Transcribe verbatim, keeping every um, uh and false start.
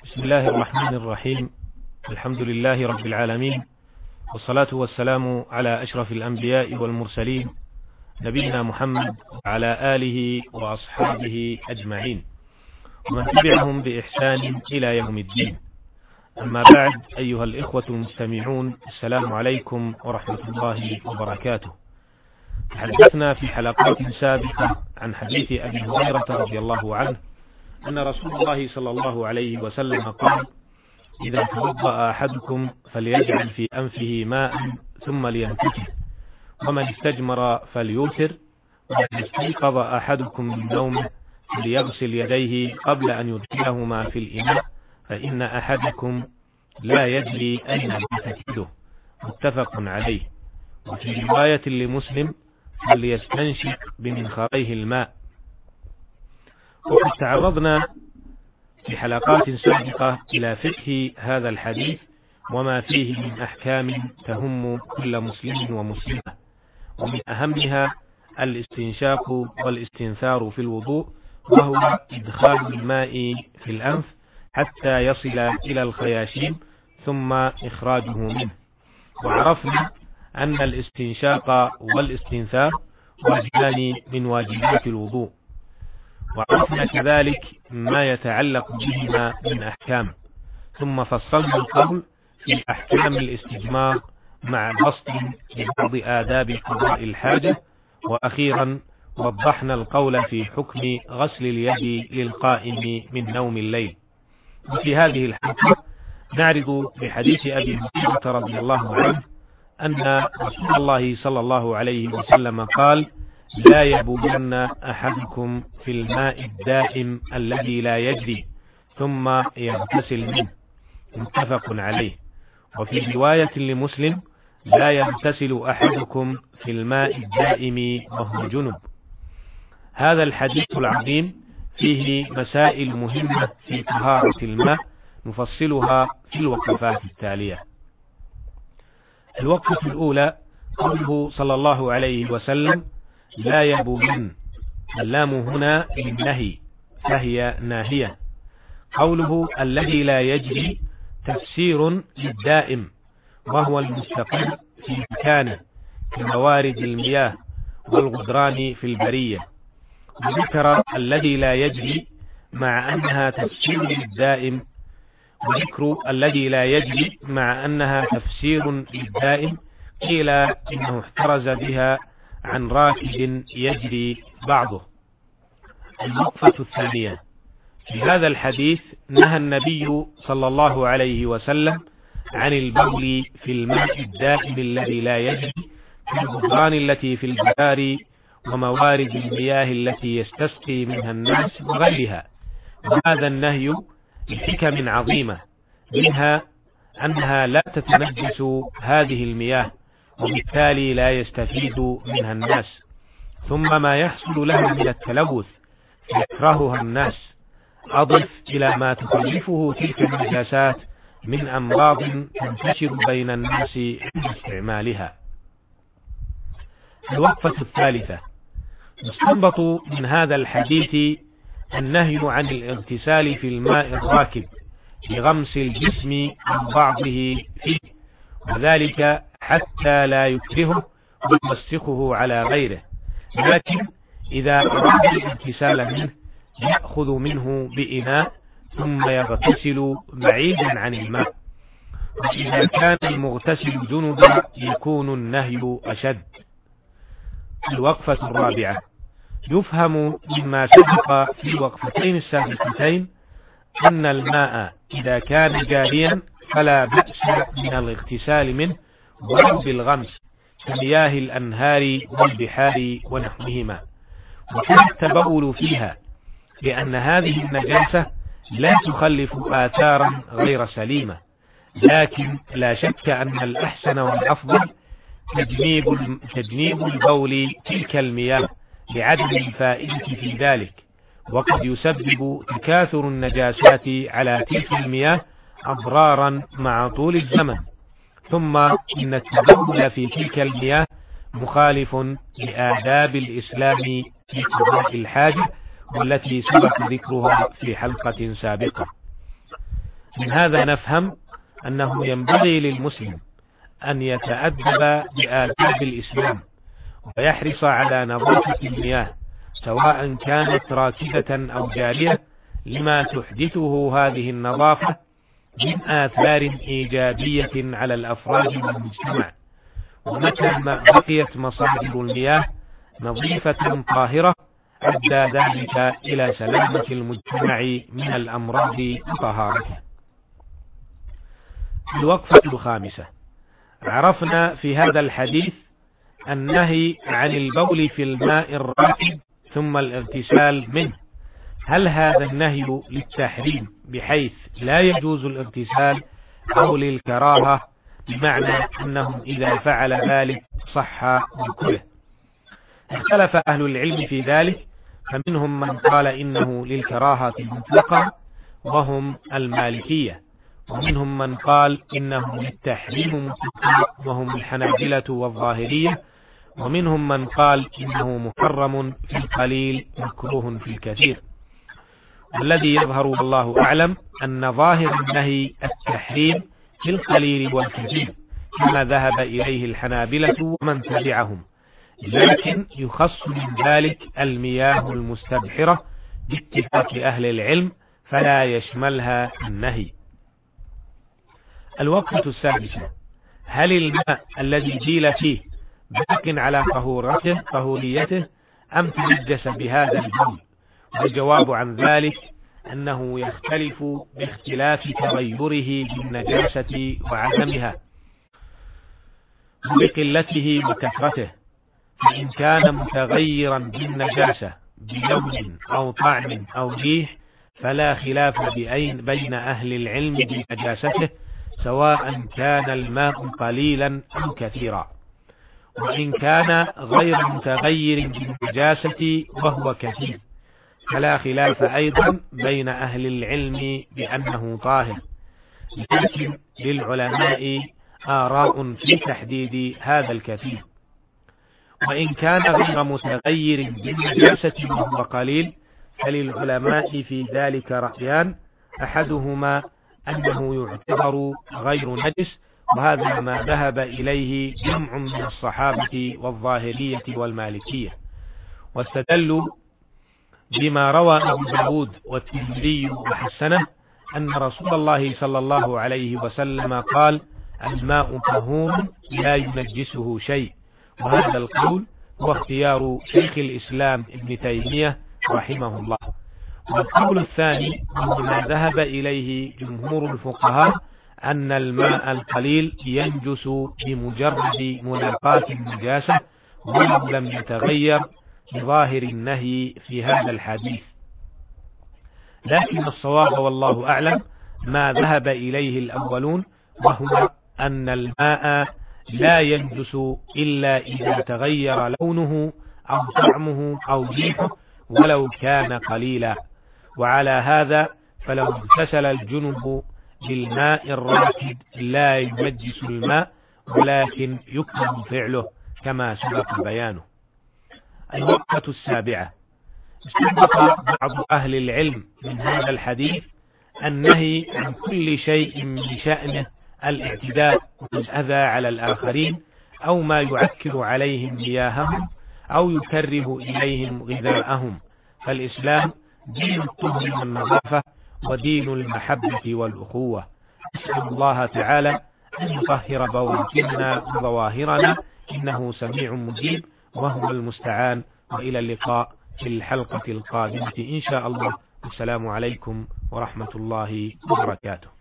بسم الله الرحمن الرحيم. الحمد لله رب العالمين، والصلاة والسلام على أشرف الأنبياء والمرسلين نبينا محمد وعلى آله وأصحابه أجمعين ومن تبعهم بإحسان إلى يوم الدين. أما بعد، أيها الإخوة المستمعون، السلام عليكم ورحمة الله وبركاته. تحدثنا في حلقات سابقة عن حديث أبي هريرة رضي الله عنه أن رسول الله صلى الله عليه وسلم قال: إذا توضأ أحدكم فليجعل في أنفه ماء ثم لينتفخ، ومن استجمر فليوتر، وإذا استيقظ أحدكم من نومه فليغسل يديه قبل أن يدخلهما في الإناء، فإن أحدكم لا يدري أين باتت يده. متفق عليه. وفي رواية لمسلم: فليستنشق بمنخريه الماء. وقد تعرضنا في حلقات سابقة إلى فقه هذا الحديث وما فيه من أحكام تهم كل مسلم ومسلمة، ومن أهمها الاستنشاق والاستنثار في الوضوء، وهو إدخال الماء في الأنف حتى يصل إلى الخياشيم ثم إخراجه منه. وعرفنا أن الاستنشاق والاستنثار واجبان من واجبات الوضوء، وعرفنا كذلك ما يتعلق بهما من أحكام، ثم فصلنا القول في أحكام الاستجمار مع بسط لبعض آداب قضاء الحاجة، وأخيرا وضحنا القول في حكم غسل اليد للقائم من نوم الليل. وفي هذه الحلقة نعرض بحديث أبي هريرة رضي الله عنه أن رسول الله صلى الله عليه وسلم قال: لا يبولن أحدكم في الماء الدائم الذي لا يجري ثم يغتسل منه. متفق عليه. وفي رواية لمسلم: لا يغتسل أحدكم في الماء الدائم وهو جنب. هذا الحديث العظيم فيه مسائل مهمة في طهارة الماء نفصلها في الوقفات التالية. الوقفة الأولى قوله صلى الله عليه وسلم: لا يبولن. اللام هنا للنهي فهي ناهية. قوله الذي لا يجري تفسير للدائم، وهو المستقر في مكانه كموارد المياه والغدران في البرية. وذكر الذي لا يجري مع أنها تفسير للدائم، وذكر الذي لا يجري مع أنها تفسير للدائم قيل إنه احترز بها عن راكد يجري بعضه. الوقفة الثانية: في هذا الحديث نهى النبي صلى الله عليه وسلم عن البول في الماء الدائم الذي لا يجري في الغدران التي في البحار وموارد المياه التي يستسقي منها الناس وغيرها. وهذا النهي لحكم عظيمة، منها أنها لا تتنجس هذه المياه وبالتالي لا يستفيد منها الناس، ثم ما يحصل لها من التلوث يكرهها الناس، أضف إلى ما تخلفه تلك النجاسات من أمراض تنتشر بين الناس عند استعمالها. الوقفة الثالثة: يستنبط من هذا الحديث النهي عن الاغتسال في الماء الراكد لغمس الجسم عن بعضه فيه، وذلك حتى لا يكرهه ويوسخه على غيره، لكن إذا أراد الاغتسال منه يأخذ منه بإناء ثم يغتسل بعيدا عن الماء. وإذا كان المغتسل جنبا يكون النهي أشد. الوقفة الرابعة: يفهم مما سبق في الوقفتين السابقتين أن الماء إذا كان جاريا فلا بأس من الاغتسال منه ولو بالغمس كمياه الأنهار والبحار ونحوهما، وكان التبول فيها، لأن هذه النجاسة لا تخلف آثارا غير سليمة، لكن لا شك أن الأحسن والأفضل تجنيب تجنيب البول تلك المياه لعدم الفائدة في ذلك، وقد يسبب تكاثر النجاسات على تلك المياه أضرارا مع طول الزمن. ثم إن التبول في تلك المياه مخالف لآداب الإسلام في قضاء الحاجة، والتي سبق ذكرها في حلقة سابقة. من هذا نفهم أنه ينبغي للمسلم أن يتأدب بآداب الإسلام ويحرص على نظافة المياه سواء كانت راكدة أو جارية، لما تحدثه هذه النظافة من آثار إيجابية على الأفراد والمجتمع. ومتى ما بقيت مصادر المياه نظيفة طاهرة أدى ذلك إلى سلامة المجتمع من الأمراض وطهارته. الوقفة الخامسة: عرفنا في هذا الحديث النهي عن البول في الماء الراكد ثم الاغتسال منه. هل هذا النهي للتحريم بحيث لا يجوز الاغتسال، أو للكراهة بمعنى أنه إذا فعل ذلك صح وكله؟ اختلف أهل العلم في ذلك، فمنهم من قال إنه للكراهة مطلقة وهم المالكية، ومنهم من قال إنه للتحريم مطلقا وهم الحنابلة والظاهرية، ومنهم من قال إنه محرم في القليل مكروه في الكثير. والذي يظهر والله أعلم أن ظاهر النهي التحريم في القليل والكثير كما ذهب إليه الحنابلة ومن تبعهم، لكن يخص من ذلك المياه المستبحرة باتفاق أهل العلم فلا يشملها النهي. الوقفة السادسة: هل الماء الذي جيل فيه باق على طهورته طهوريته أم تنجس بهذا البول؟ والجواب عن ذلك أنه يختلف باختلاف تغيره بالنجاسة وعدمها وبقلته وكثرته، فإن كان متغيرا بالنجاسة بلون أو طعم أو ريح فلا خلاف بين أهل العلم بنجاسته سواء كان الماء قليلا أو كثيرا. وإن كان غير متغير بالنجاسة وهو كثير فلا خلاف أيضا بين أهل العلم بأنه طاهر، لكن للعلماء آراء في تحديد هذا الكثير. وإن كان غير متغير بالنجاسة وهو قليل فللعلماء في ذلك رأيان: أحدهما أنه يعتبر غير نجس، وهذا ما ذهب إليه جمع من الصحابة والظاهرية والمالكية، واستدلوا بما روى أبو داود والترمذي وحسنه أن رسول الله صلى الله عليه وسلم قال: الماء طهور لا ينجسه شيء. وهذا القول هو اختيار شيخ الإسلام ابن تيمية رحمه الله. والقول الثاني هو ما ذهب إليه جمهور الفقهاء أن الماء القليل ينجس بمجرد ملاقاة النجاسة ولو لم يتغير بظاهر النهي في هذا الحديث. لكن الصواب والله أعلم ما ذهب إليه الأولون، وهو أن الماء لا ينجس إلا إذا تغير لونه أو طعمه أو ريحه ولو كان قليلا. وعلى هذا فلو اغتسل الجنب بالماء الراكد لا ينجس الماء، ولكن يكره فعله كما سبق بيانه. الوقفة السابعة: استنبط بعض أهل العلم من هذا الحديث النهي عن كل شيء من شأنه الاعتداء والأذى على الآخرين أو ما يعكر عليهم مياههم أو يكره إليهم غذاءهم، فالإسلام دين الطهر والنظافة ودين المحبة والأخوة. أسأل الله تعالى أن يطهر بواطننا وظواهرنا إنه سميع مجيب وهو المستعان. وإلى اللقاء في الحلقة القادمة إن شاء الله. السلام عليكم ورحمة الله وبركاته.